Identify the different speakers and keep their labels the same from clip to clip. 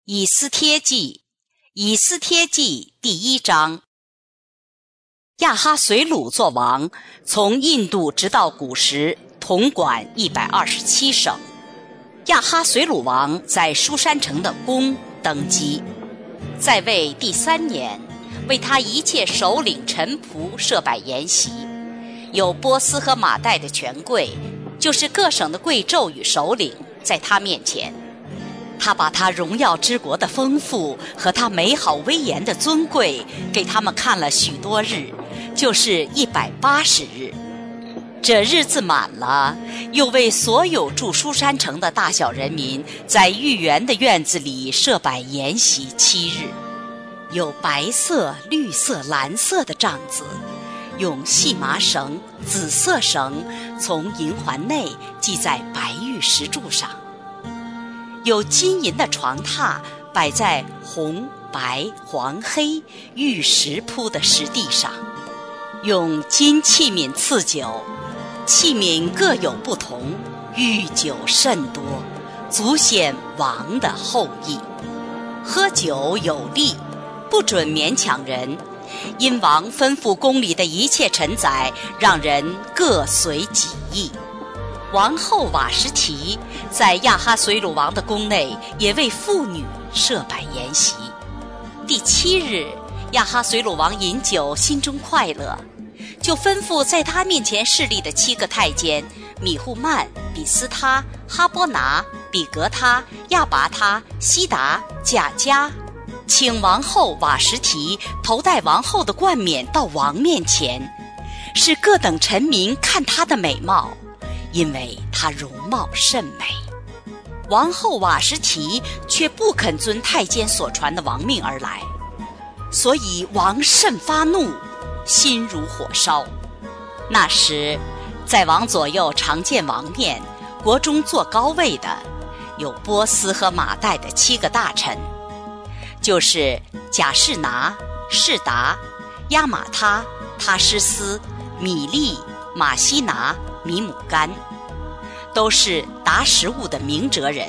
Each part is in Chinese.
Speaker 1: 以斯帖记，以斯帖记第1章。亚哈随鲁作王，从印度直到古时，统管127省。亚哈随鲁王在书珊城的宫登基，在位第3年，为他一切首领臣仆设摆筵席，有波斯和马代的权贵，就是各省的贵胄与首领，在他面前。他把他荣耀之国的丰富和他美好威严的尊贵给他们看了许多日，就是180日。这日子满了，又为所有住书珊城的大小人民在御园的院子里设摆筵席7日，有白色、绿色、蓝色的帐子，用细麻绳、紫色绳从银环内系在白玉石柱上，有金银的床榻摆在红、白、黄、黑玉石铺的石地上，用金器皿赐酒，器皿各有不同，御酒甚多，足显王的厚意。喝酒有例，不准勉强人，因王吩咐宫里的一切臣宰，让人各随己意。王后瓦什提在亚哈随鲁王的宫内也为妇女设摆筵席。第7日，亚哈随鲁王饮酒，心中快乐，就吩咐在他面前侍立的7个太监米户曼、比斯他、哈波拿、比格他、亚拔他、西达、贾加，请王后瓦什提头戴王后的冠冕到王面前，使各等臣民看她的美貌，因为她容貌甚美。王后瓦什提却不肯遵太监所传的王命而来，所以王甚发怒，心如火烧。那时在王左右常见王面，国中坐高位的有波斯和马代的7个大臣，就是贾士拿、士达、亚玛他、他施斯、米利、马西拿、米姆干，都是达实务的明哲人。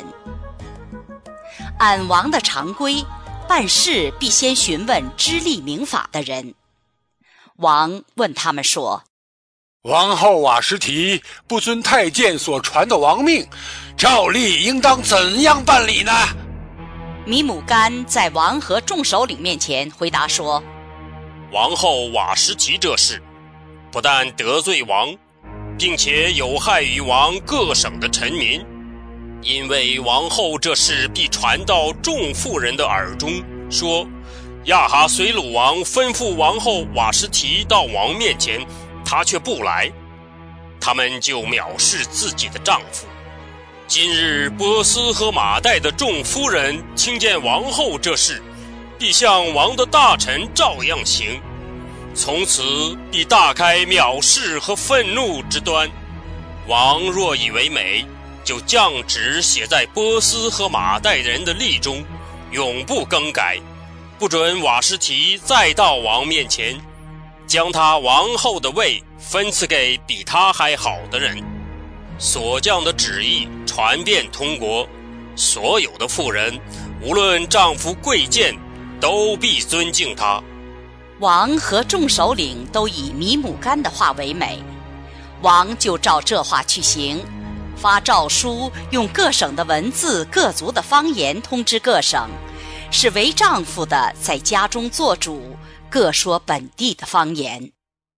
Speaker 1: 按王的常规，办事必先询问知历明法的人。王问他们说：
Speaker 2: 王后瓦什提不遵太监所传的王命，照例应当怎样办理呢？
Speaker 1: 米姆干在王和众首领面前回答说：
Speaker 3: 王后瓦什提这事，不但得罪王，并且有害于王各省的臣民，因为王后这事必传到众妇人的耳中，说亚哈随鲁王吩咐王后瓦什提到王面前，她却不来，他们就藐视自己的丈夫。今日波斯和马代的众夫人听见王后这事，必向王的大臣照样行，从此必大开藐视和愤怒之端。王若以为美，就降旨写在波斯和马代人的例中，永不更改，不准瓦什提再到王面前，将他王后的位分赐给比他还好的人。所降的旨意传遍通国，所有的妇人，无论丈夫贵贱，都必尊敬他。
Speaker 1: 王和众首领都以米姆干的话为美，王就照这话去行，发诏书，用各省的文字、各族的方言通知各省，使为丈夫的在家中做主，各说本地的方言。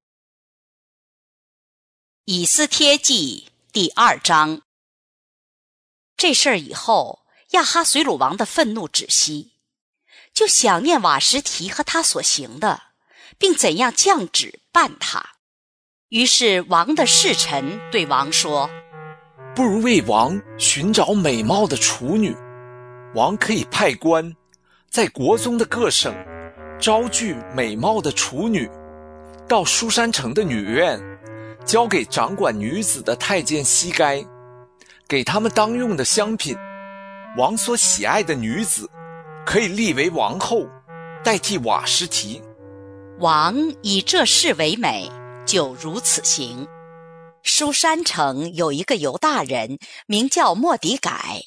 Speaker 1: 以斯帖记第2章。这事儿以后，亚哈随鲁王的愤怒止息，就想念瓦什提和他所行的，并怎样降旨办他。于是王的侍臣对王说：
Speaker 4: 不如为王寻找美貌的处女，王可以派官在国中的各省招聚美貌的处女，到书珊城的女院，交给掌管女子的太监西该，给他们当用的香品。王所喜爱的女子可以立为王后，代替瓦什提。
Speaker 1: 王以这事为美，就如此行。书珊城有一个犹大人，名叫末底改，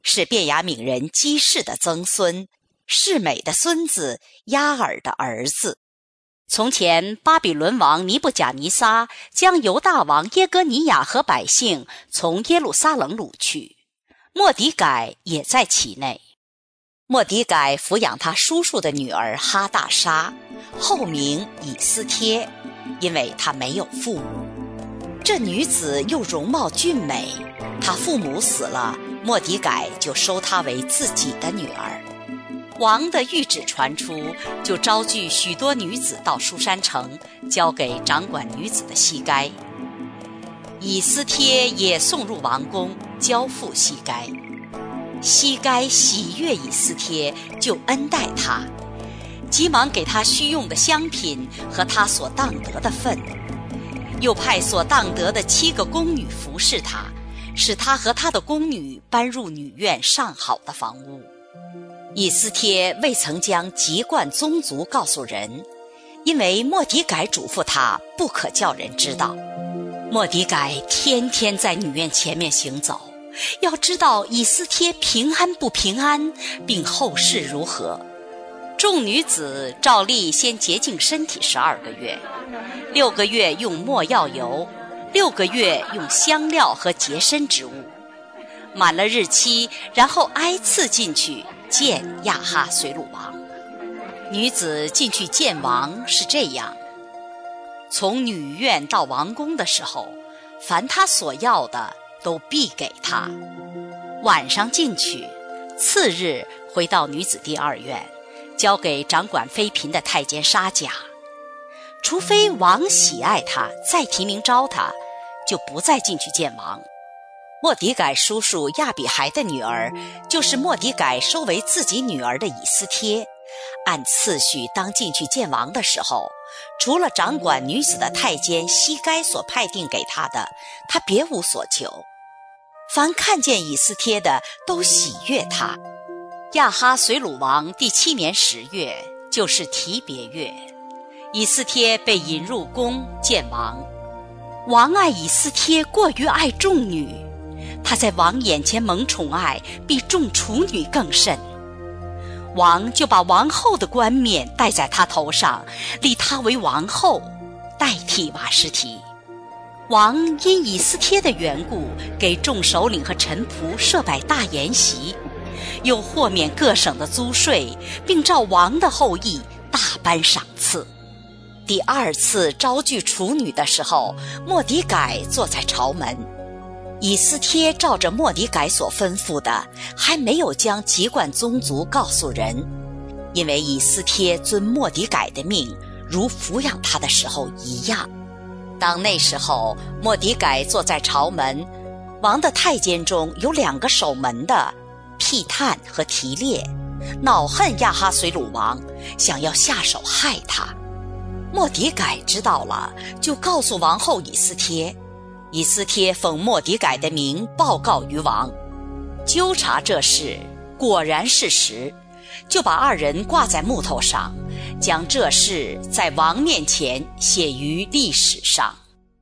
Speaker 1: 是便雅悯人基士的曾孙，示每的孙子，押尔的儿子。从前巴比伦王尼布甲尼撒将犹大王耶哥尼雅和百姓从耶路撒冷掳去，末底改也在其内。末底改抚养他叔叔的女儿哈大沙，后名以斯帖，因为她没有父母。这女子又容貌俊美，她父母死了，末底改就收她为自己的女儿。王的谕旨传出，就招聚许多女子到书珊城，交给掌管女子的西该。以斯帖也送入王宫，交付西该。西该喜悦以斯帖，就恩待他，急忙给他需用的香品和他所当得的份，又派所当得的7个宫女服侍他，使他和他的宫女搬入女院上好的房屋。以斯帖未曾将籍贯宗族告诉人，因为末底改嘱咐他不可叫人知道。末底改天天在女院前面行走，要知道以斯帖平安不平安，并后事如何。众女子照例先洁净身体12个月，6个月用没药油，6个月用香料和洁身之物，满了日期，然后挨次进去见亚哈随鲁王。女子进去见王是这样：从女院到王宫的时候，凡他所要的都必给他。晚上进去，次日回到女子第2院，交给掌管妃嫔的太监沙甲。除非王喜爱他，再提名招他，就不再进去见王。末底改叔叔亚比孩的女儿，就是末底改收为自己女儿的以斯帖，按次序当进去见王的时候，除了掌管女子的太监西该所派定给他的，他别无所求。凡看见以斯帖的，都喜悦他。亚哈随鲁王第7年10月，就是提别月，以斯帖被引入宫见王。王爱以斯帖过于爱众女，他在王眼前蒙宠爱，比众处女更甚。王就把王后的冠冕戴在他头上，立他为王后，代替瓦实提。王因以斯帖的缘故，给众首领和臣仆设摆大筵席，又豁免各省的租税，并照王的后裔大颁赏赐。第2次招聚处女的时候，末底改坐在朝门。以斯帖照着末底改所吩咐的，还没有将籍贯宗族告诉人，因为以斯帖遵末底改的命，如抚养他的时候一样。当那时候，末底改坐在朝门，王的太监中有2个守门的，辟探和提列，恼恨亚哈随鲁王，想要下手害他。末底改知道了，就告诉王后以斯帖。以斯帖奉末底改的名报告于王，纠察这事，果然是实，就把2人挂在木头上，将这事在王面前写于历史上。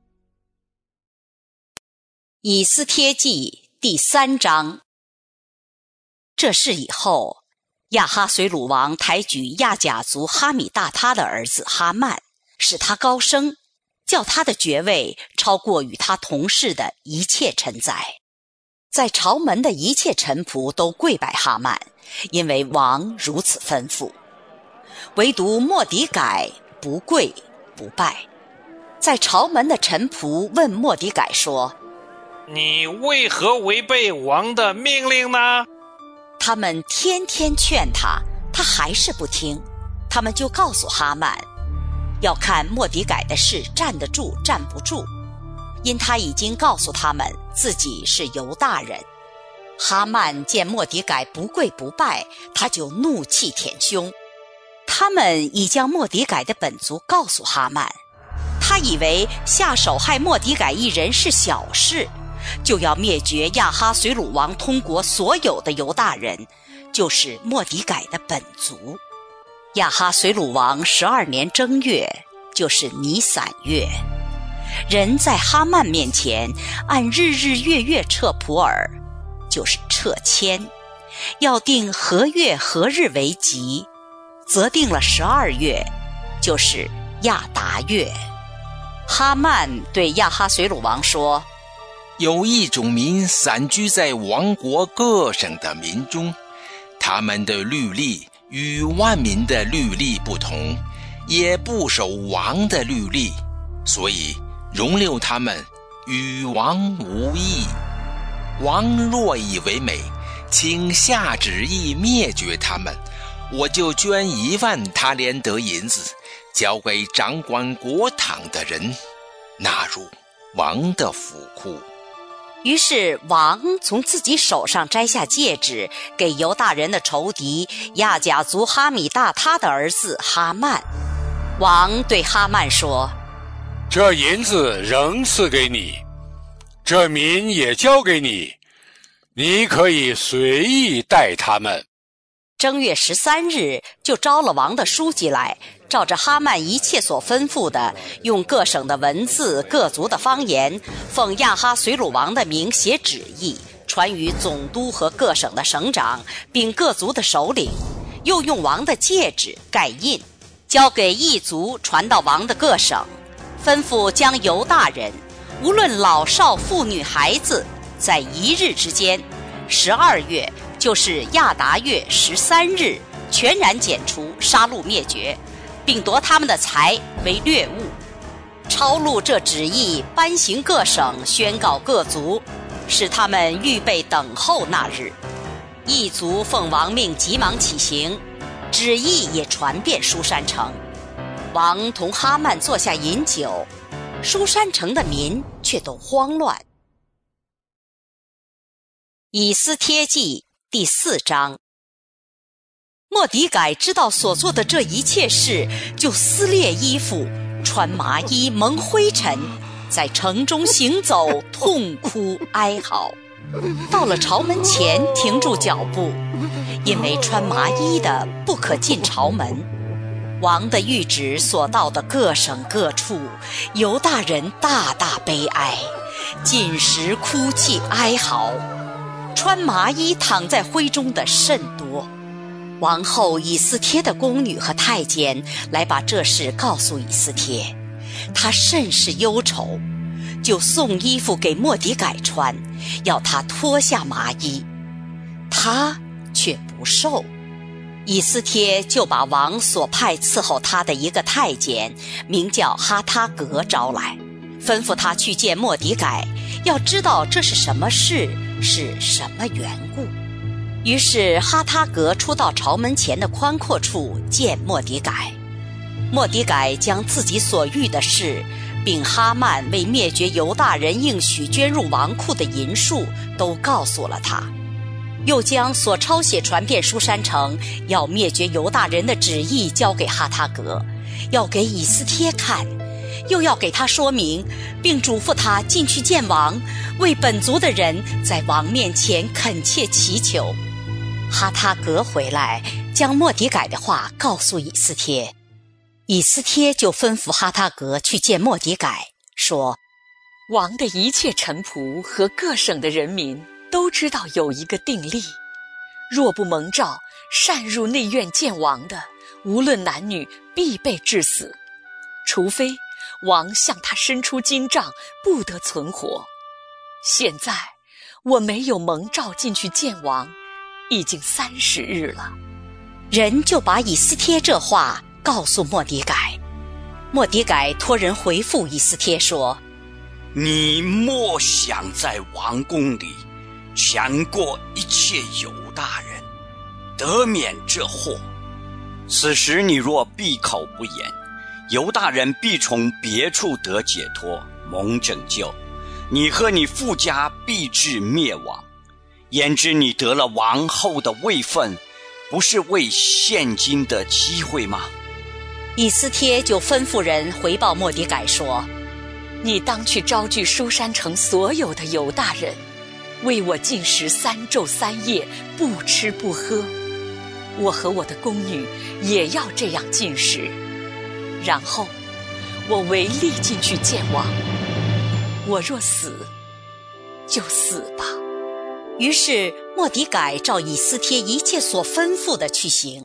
Speaker 1: 以斯帖记第3章。这事以后，亚哈随鲁王抬举亚甲族哈米大他的儿子哈曼，使他高升，叫他的爵位超过与他同事的一切臣宰。在朝门的一切臣仆都跪拜哈曼，因为王如此吩咐。唯独末底改不跪不拜。在朝门的臣仆问末底改说：
Speaker 5: 你为何违背王的命令呢？
Speaker 1: 他们天天劝他，他还是不听。他们就告诉哈曼，要看末底改的事站得住站不住，因他已经告诉他们自己是犹大人。哈曼见末底改不跪不拜，他就怒气填胸。他们已将末底改的本族告诉哈曼，他以为下手害末底改一人是小事，就要灭绝亚哈随鲁王通国所有的犹大人，就是末底改的本族。亚哈随鲁王12年正月，就是尼散月，人在哈曼面前按日日月月撤普洱， 就是撤迁，要定何月何日为吉，则定了12月，就是亚达月。哈曼对亚哈随鲁王说：
Speaker 6: 有一种民散居在王国各省的民中，他们的律例与万民的律例不同，也不守王的律例，所以容留他们与王无异。王若以为美，请下旨意灭绝他们，我就捐1万他连得银子，交给掌管国堂的人，纳入王的府库。
Speaker 1: 于是王从自己手上摘下戒指，给犹大人的仇敌亚甲族哈米大他的儿子哈曼。王对哈曼说：
Speaker 2: 这银子仍赐给你，这民也交给你，你可以随意待他们。
Speaker 1: 正月13日，就招了王的书记来，照着哈曼一切所吩咐的，用各省的文字、各族的方言，奉亚哈随鲁王的名写旨意，传于总督和各省的省长，并各族的首领，又用王的戒指盖印，交给一族传到王的各省，吩咐将犹大人，无论老少妇女孩子，在1日之间，12月就是亚达月13日，全然剪除，杀戮灭绝，并夺他们的财为掠物。抄录这旨意，颁行各省，宣告各族，使他们预备等候那日。一族奉王命急忙起行，旨意也传遍书珊城。王同哈曼坐下饮酒，书珊城的民却都慌乱。以斯帖记第4章。末底改知道所做的这一切事，就撕裂衣服，穿麻衣，蒙灰尘，在城中行走，痛哭哀嚎。到了朝门前，停住脚步，因为穿麻衣的不可进朝门。王的谕旨所到的各省各处，犹大人大大悲哀，进食哭泣哀嚎，穿麻衣躺在灰中的甚多。王后以斯帖的宫女和太监来把这事告诉以斯帖，他甚是忧愁，就送衣服给末底改穿，要他脱下麻衣，他却不受。以斯帖就把王所派伺候他的一个太监，名叫哈他格招来，吩咐他去见末底改，要知道这是什么事，是什么缘故。于是哈他格出到朝门前的宽阔处见末底改。末底改将自己所遇的事，并哈曼为灭绝犹大人应许捐入王库的银数，都告诉了他，又将所抄写传遍书珊城要灭绝犹大人的旨意交给哈他格，要给以斯帖看，又要给他说明，并嘱咐他进去见王，为本族的人在王面前恳切祈求。哈他格回来，将末底改的话告诉以斯帖。以斯帖就吩咐哈他格去见末底改，说：
Speaker 7: 王的一切臣仆和各省的人民都知道有一个定例，若不蒙召擅入内院见王的，无论男女，必被治死，除非王向他伸出金杖，不得存活。现在我没有蒙召进去见王，已经30日了。
Speaker 1: 人就把以斯帖这话告诉末底改。末底改托人回复以斯帖说：
Speaker 8: 你莫想在王宫里强过一切犹大人，得免这祸。此时你若闭口不言，犹大人必从别处得解脱，蒙拯救，你和你父家必至灭亡。焉知你得了王后的位分，不是为现今的机会吗？
Speaker 1: 以斯帖就吩咐人回报末底改说：
Speaker 7: 你当去招聚书珊城所有的犹大人，为我禁食3昼3夜，不吃不喝。我和我的宫女也要这样禁食，然后我唯力进去见王。我若死，就死吧。
Speaker 1: 于是末底改照以斯帖一切所吩咐的去行。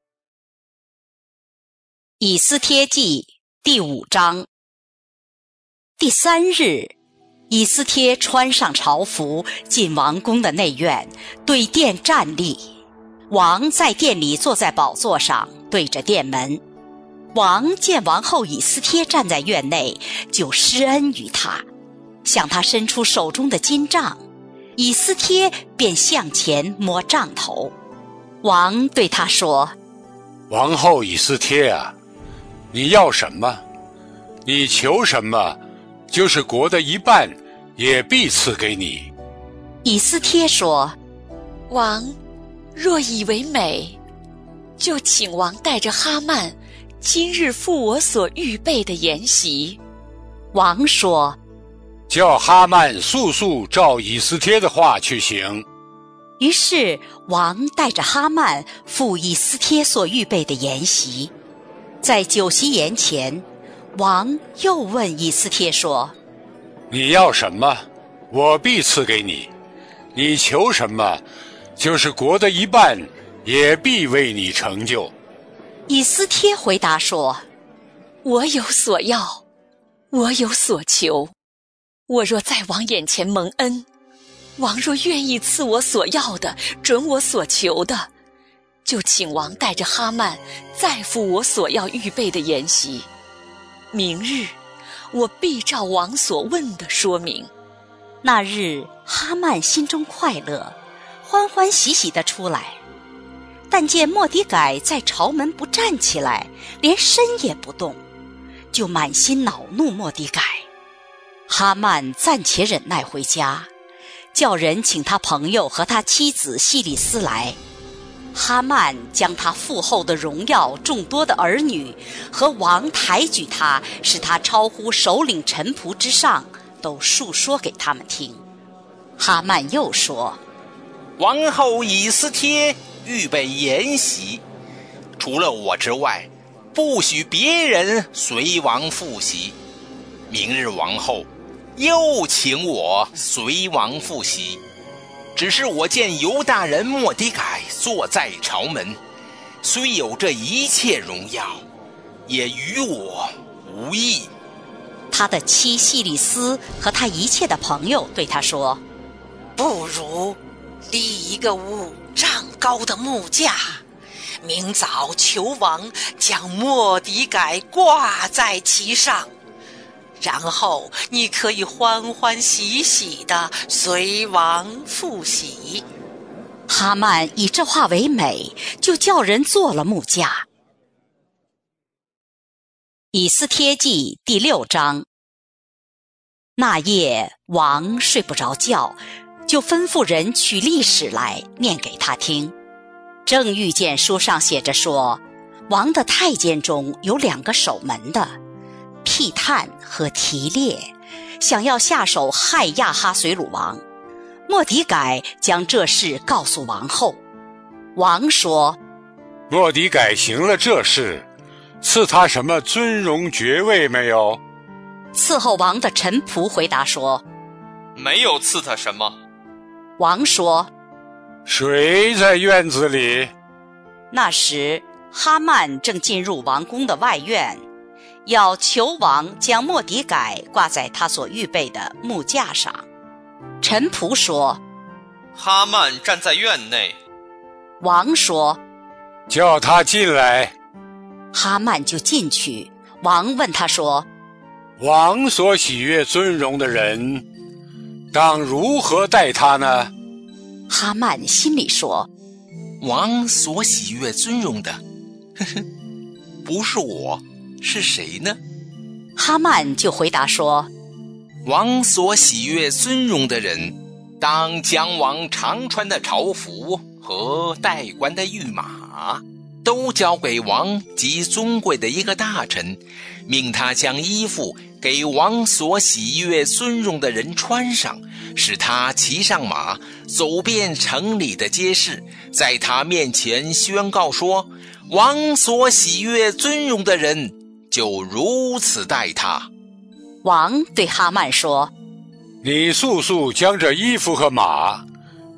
Speaker 1: 以斯帖记第5章。第3日，以斯帖穿上朝服，进王宫的内院，对殿站立。王在殿里坐在宝座上，对着殿门。王见王后以斯帖站在院内，就施恩于他，向他伸出手中的金杖。以斯帖便向前摸杖头。王对他说：
Speaker 2: 王后以斯帖啊，你要什么？你求什么，就是国的一半也必赐给你。
Speaker 1: 以斯帖说：
Speaker 7: 王若以为美，就请王带着哈曼今日赴我所预备的筵席。
Speaker 1: 王说：
Speaker 2: 叫哈曼速速照以斯帖的话去行。
Speaker 1: 于是王带着哈曼赴以斯帖所预备的筵席。在酒席筵前，王又问以斯帖说：
Speaker 2: 你要什么，我必赐给你；你求什么，就是国的一半也必为你成就。
Speaker 1: 以斯帖回答说：
Speaker 7: 我有所要，我有所求。我若在王眼前蒙恩，王若愿意赐我所要的，准我所求的，就请王带着哈曼再赴我所要预备的筵席。明日我必照王所问的说明。
Speaker 1: 那日哈曼心中快乐，欢欢喜喜地出来，但见末底改在朝门不站起来，连身也不动，就满心恼怒末底改。哈曼暂且忍耐回家，叫人请他朋友和他妻子希里斯来。哈曼将他父后的荣耀、众多的儿女和王抬举他，使他超乎首领臣仆之上，都述说给他们听。哈曼又说：
Speaker 6: 王后以斯帖预备筵席，除了我之外，不许别人随王赴席。明日王后又请我随王赴席，只是我见犹大人末底改坐在朝门，虽有这一切荣耀，也与我无益。
Speaker 1: 他的妻希里斯和他一切的朋友对他说：
Speaker 9: 不如立一个5丈高的木架，明早求王将末底改挂在其上，然后你可以欢欢喜喜地随王赴席。
Speaker 1: 哈曼以这话为美，就叫人做了木架。以斯帖记第6章。那夜王睡不着觉，就吩咐人取历史来念给他听。正遇见书上写着说，王的太监中有2个守门的，辟探和提列，想要下手害亚哈随鲁王。末底改将这事告诉王后。王说：
Speaker 2: 末底改行了这事，赐他什么尊荣爵位没有？
Speaker 1: 伺候王的臣仆回答说：
Speaker 10: 没有赐他什么。
Speaker 1: 王说：
Speaker 2: 谁在院子里？
Speaker 1: 那时哈曼正进入王宫的外院，要求王将末底改挂在他所预备的木架上。臣仆说：
Speaker 10: 哈曼站在院内。
Speaker 1: 王说：
Speaker 2: 叫他进来。
Speaker 1: 哈曼就进去。王问他说：
Speaker 2: 王所喜悦尊荣的人，当如何待他呢？
Speaker 1: 哈曼心里说：
Speaker 6: 王所喜悦尊荣的，不是我，是谁呢？
Speaker 1: 哈曼就回答说：
Speaker 6: 王所喜悦尊荣的人，当将王常穿的朝服和戴冠的御马都交给王及尊贵的一个大臣，命他将衣服给王所喜悦尊荣的人穿上，使他骑上马，走遍城里的街市，在他面前宣告说：王所喜悦尊荣的人就如此待他。
Speaker 1: 王对哈曼说：
Speaker 2: 你速速将这衣服和马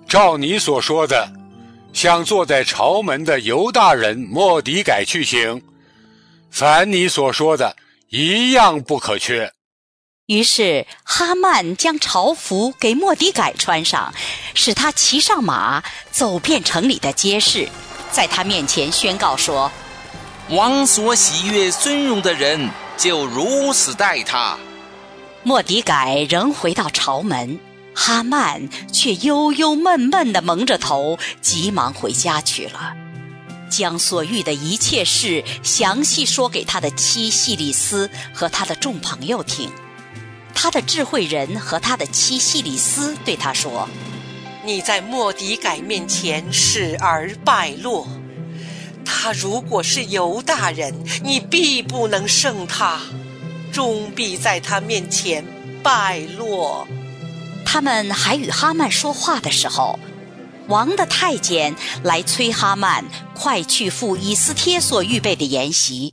Speaker 2: 照你所说的，向坐在朝门的犹大人末底改去行，凡你所说的，一样不可缺。
Speaker 1: 于是哈曼将朝服给末底改穿上，使他骑上马，走遍城里的街市，在他面前宣告说：
Speaker 6: 王所喜悦尊荣的人，就如此待他。
Speaker 1: 末底改仍回到朝门，哈曼却忧忧闷闷地蒙着头，急忙回家去了，将所遇的一切事详细说给他的妻细利斯和他的众朋友听。他的智慧人和他的妻细利斯对他说：
Speaker 9: 你在末底改面前示而败落，他如果是犹大人，你必不能胜他，终必在他面前败落。
Speaker 1: 他们还与哈曼说话的时候，王的太监来催哈曼快去赴以斯帖所预备的筵席。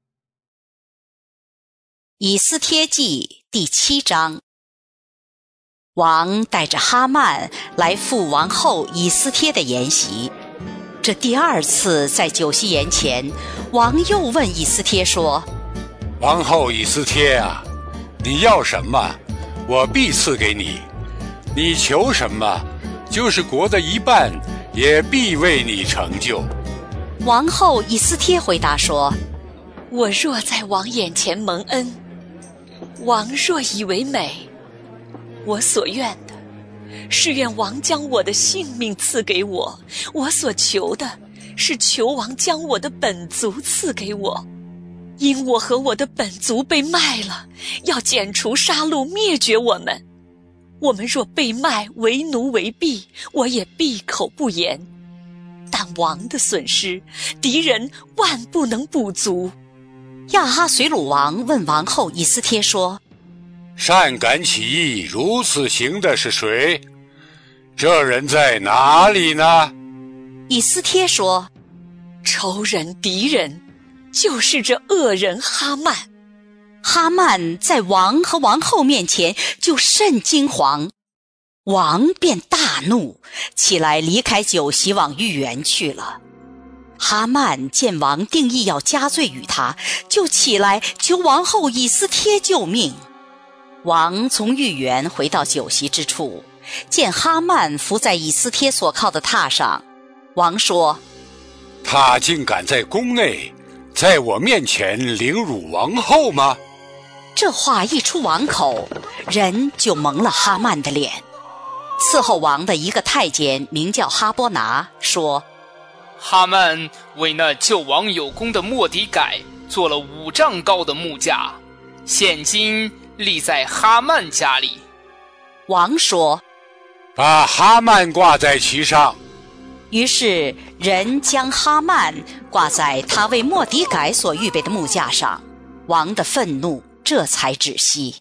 Speaker 1: 以斯帖记第7章。王带着哈曼来赴王后以斯帖的筵席。这第2次在酒席筵前，王又问以斯帖说：
Speaker 2: 王后以斯帖啊，你要什么，我必赐给你；你求什么，就是国的一半，也必为你成就。
Speaker 1: 王后以斯帖回答说：
Speaker 7: 我若在王眼前蒙恩，王若以为美，我所愿的是愿王将我的性命赐给我，我所求的是求王将我的本族赐给我，因我和我的本族被卖了，要剪除杀戮灭绝我们。我们若被卖为奴为婢，我也闭口不言。但王的损失，敌人万不能补足。
Speaker 1: 亚哈随鲁王问王后以斯帖说：
Speaker 2: 善敢起义如此行的是谁？这人在哪里呢？
Speaker 1: 以斯帖说：
Speaker 7: 仇人敌人，就是这恶人哈曼。
Speaker 1: 哈曼在王和王后面前就甚惊惶，王便大怒，起来离开酒席往御园去了。哈曼见王定义要加罪于他，就起来求王后以斯帖救命。王从御园回到酒席之处，见哈曼伏在以斯帖所靠的榻上。王说：
Speaker 2: 他竟敢在宫内，在我面前凌辱王后吗？
Speaker 1: 这话一出王口，人就蒙了哈曼的脸。伺候王的一个太监名叫哈波拿，说：
Speaker 11: 哈曼为那救王有功的末底改做了5丈高的木架，现今立在哈曼家里。
Speaker 1: 王说：
Speaker 2: 把哈曼挂在其上。
Speaker 1: 于是人将哈曼挂在他为末底改所预备的木架上，王的愤怒这才止息。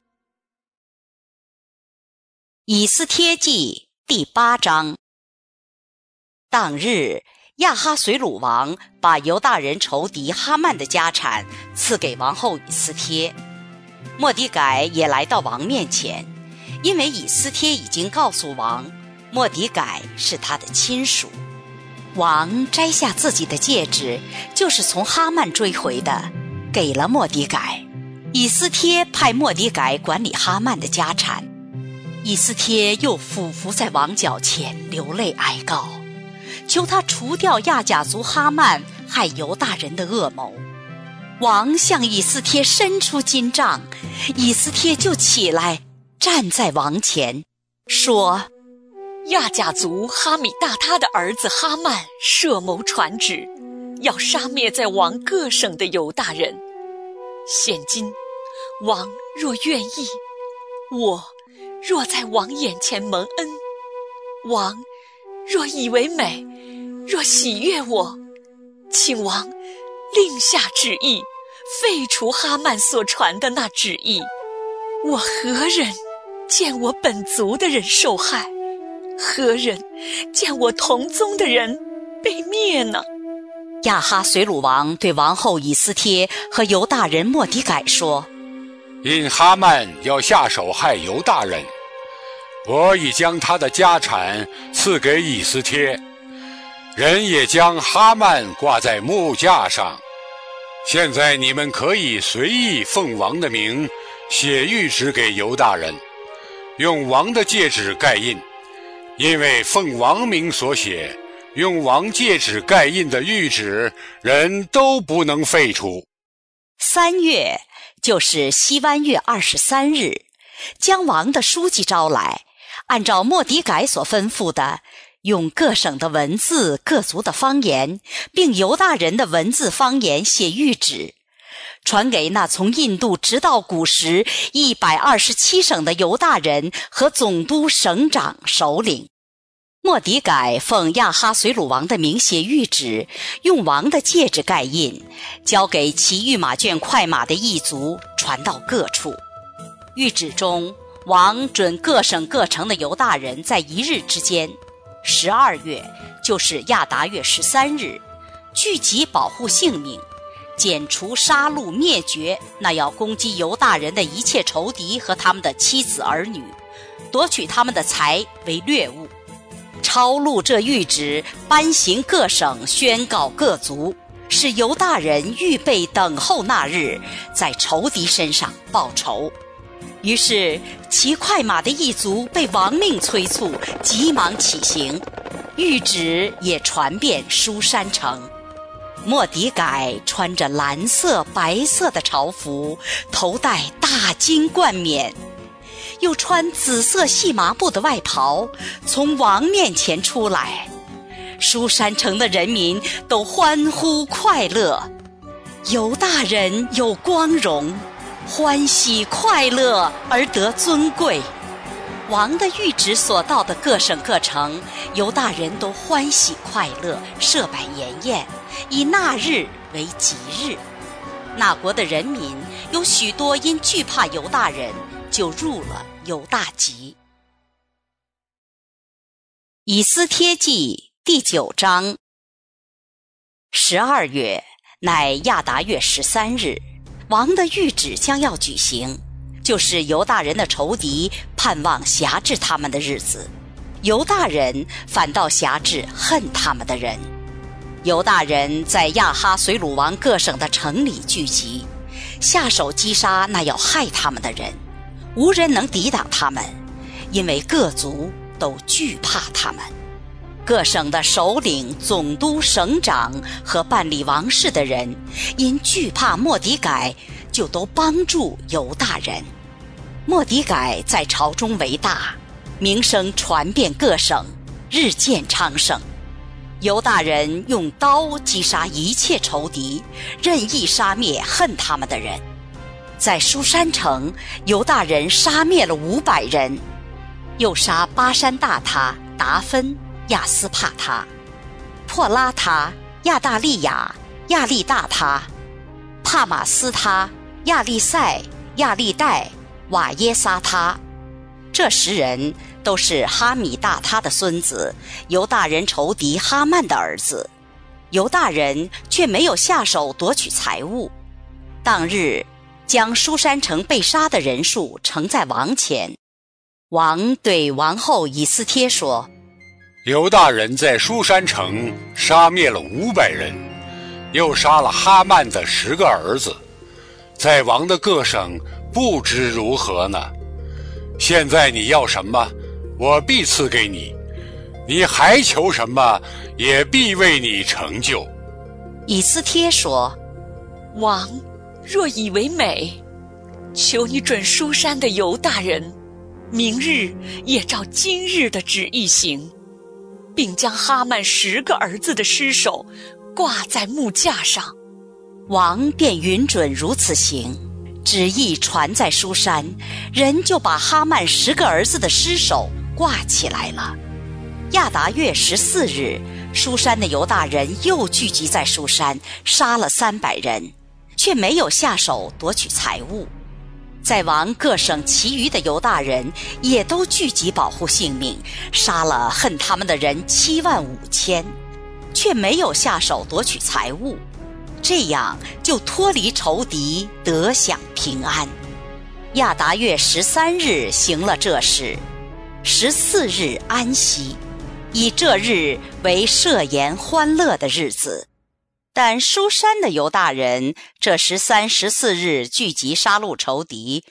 Speaker 1: 以斯帖记第8章。当日亚哈随鲁王把犹大人仇敌哈曼的家产赐给王后以斯帖。末底改也来到王面前，因为以斯帖已经告诉王，末底改是他的亲属。王摘下自己的戒指，就是从哈曼追回的，给了末底改。以斯帖派末底改管理哈曼的家产。以斯帖又俯伏在王脚前流泪哀告，求他除掉亚甲族哈曼害犹大人的恶谋。王向以斯帖伸出金杖，以斯帖就起来站在王前，说：
Speaker 7: 亚甲族哈米大他的儿子哈曼设谋传旨，要杀灭在王各省的犹大人。现今王若愿意，我若在王眼前蒙恩，王若以为美，若喜悦我，请王另下旨意，废除哈曼所传的那旨意。我何人见我本族的人受害？何人见我同宗的人被灭呢？
Speaker 1: 亚哈随鲁王对王后以斯帖和犹大人末底改说：
Speaker 2: 因哈曼要下手害犹大人， 我已将他的家产赐给以斯帖，人也将哈曼挂在木架上。现在你们可以随意奉王的名写谕旨给犹大人，用王的戒指盖印，因为奉王名所写，用王戒指盖印的谕旨，人都不能废除。
Speaker 1: 3月，就是西湾月23日，将王的书记招来，按照末底改所吩咐的，用各省的文字、各族的方言，并犹大人的文字方言写谕旨，传给那从印度直到古时127省的犹大人和总督、省长、首领。末底改奉亚哈随鲁王的名写谕旨，用王的戒指盖印，交给骑御马圈快马的一族，传到各处。谕旨中，王准各省各城的犹大人在一日之间，12月，就是亚达月13日，聚集保护性命，剪除杀戮灭绝那要攻击犹大人的一切仇敌和他们的妻子儿女，夺取他们的财为掠物。抄录这谕旨，颁行各省，宣告各族，使犹大人预备等候那日，在仇敌身上报仇。于是骑快马的一族被王命催促，急忙起行，谕旨也传遍书珊城。末底改穿着蓝色、白色的朝服，头戴大金冠冕，又穿紫色细麻布的外袍，从王面前出来。书珊城的人民都欢呼快乐，犹大人有光荣，欢喜快乐而得尊贵。王的谕旨所到的各省各城，犹大人都欢喜快乐，设摆筵宴，以那日为吉日。那国的人民有许多因惧怕犹大人，就入了犹大籍。以斯帖记第9章。12月，乃亚达月13日，王的谕旨将要举行，就是犹大人的仇敌盼望辖制他们的日子，犹大人反倒辖制恨他们的人。犹大人在亚哈随鲁王各省的城里聚集，下手击杀那要害他们的人，无人能抵挡他们，因为各族都惧怕他们。各省的首领、总督、省长和办理王事的人，因惧怕末底改，就都帮助犹大人。末底改在朝中为大，名声传遍各省，日渐昌盛。犹大人用刀击杀一切仇敌，任意杀灭恨他们的人。在书珊城，犹大人杀灭了500人，又杀巴山大他、达芬、亚斯帕他、珀拉他、亚大利亚、亚利大他、帕马斯他、亚利塞、亚利代、瓦耶撒他。这10人都是哈米大他的孙子，犹大人仇敌哈曼的儿子。犹大人却没有下手夺取财物。当日将书珊城被杀的人数呈在王前。王对王后以斯帖说：
Speaker 2: 犹大人在书珊城杀灭了500人，又杀了哈曼的10个儿子，在王的各省不知如何呢？现在你要什么，我必赐给你；你还求什么，也必为你成就。
Speaker 1: 以斯帖说：
Speaker 7: 王若以为美，求你准书珊的犹大人，明日也照今日的旨意行，并将哈曼10个儿子的尸首挂在木架上。
Speaker 1: 王便允准如此行，旨意传在书珊，人就把哈曼10个儿子的尸首挂起来了。亚达月14日，书珊的犹大人又聚集在书珊，杀了300人，却没有下手夺取财物。在王各省其余的犹大人也都聚集保护性命，杀了恨他们的人75000，却没有下手夺取财物，这样就脱离仇敌，得享平安。亚达月13日行了这事。 14日安息，以这日为设筵欢乐的日子。但书珊的犹大人这13、14日聚集杀戮仇敌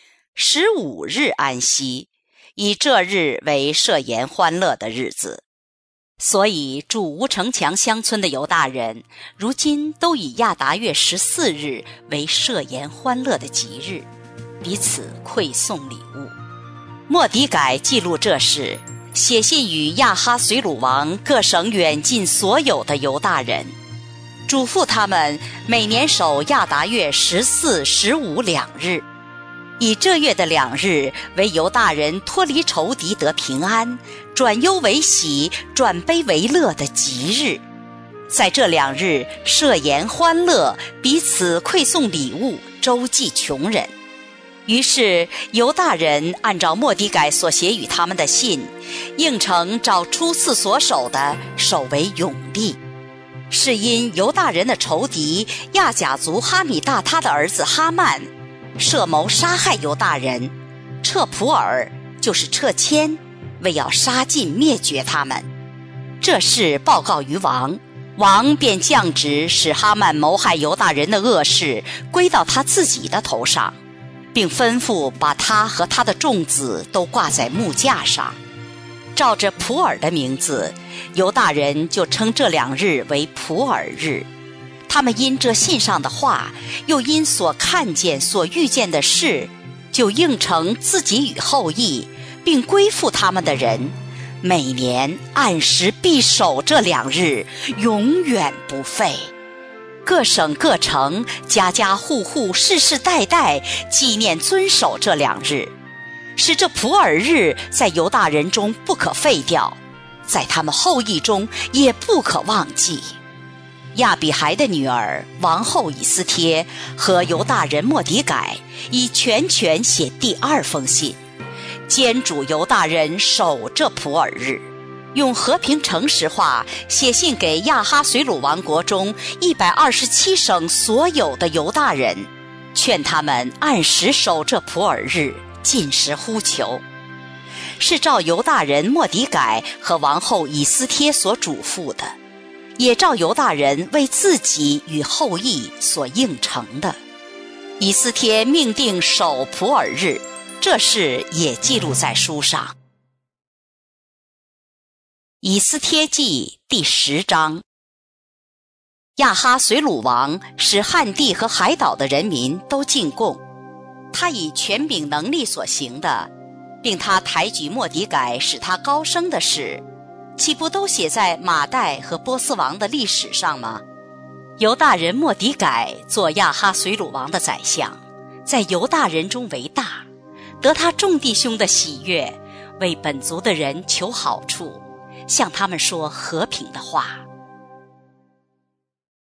Speaker 1: ，15日安息，以这日为设筵欢乐的日子。所以住无城墙乡村的犹大人，如今都以亚达月14日为设筵欢乐的吉日，彼此馈送礼物。末底改记录这事，写信与亚哈随鲁王各省远近所有的犹大人，嘱咐他们每年守亚达月14、15两日，以这月的2日为犹大人脱离仇敌得平安，转忧为喜，转悲为乐的吉日。在这2日设筵欢乐，彼此馈送礼物，周济穷人。于是犹大人按照末底改所写与他们的信，应承照初次所守的守为永例。是因犹大人的仇敌亚甲族哈米大他的儿子哈曼设谋杀害犹大人，撤普尔就是撤迁，为要杀尽灭绝他们。这事报告于王，王便降旨使哈曼谋害犹大人的恶事归到他自己的头上，并吩咐把他和他的众子都挂在木架上。照着普尔的名字，犹大人就称这2日为普尔日。他们因这信上的话，又因所看见所遇见的事，就应承自己与后裔，并归附他们的人，每年按时必守这2日，永远不废。各省各城，家家户户，世世代代纪念遵守这2日，使这普尔日在犹大人中不可废掉，在他们后裔中也不可忘记。亚比孩的女儿王后以斯帖和犹大人末底改以全权写第2封信，监嘱犹大人守这普尔日，用和平诚实话写信给亚哈随鲁王国中127省所有的犹大人，劝他们按时守这普尔日，尽时呼求。是照犹大人末底改和王后以斯帖所嘱咐的，也照犹大人为自己与后裔所应承的。以斯帖命定守普尔日，这事也记录在书上。以斯帖记第10章。亚哈随鲁王使汉地和海岛的人民都进贡，他以权柄能力所行的，并他抬举末底改使他高升的事，岂不都写在马代和波斯王的历史上吗？犹大人末底改做亚哈随鲁王的宰相，在犹大人中为大，得他众弟兄的喜悦，为本族的人求好处，向他们说和平的话。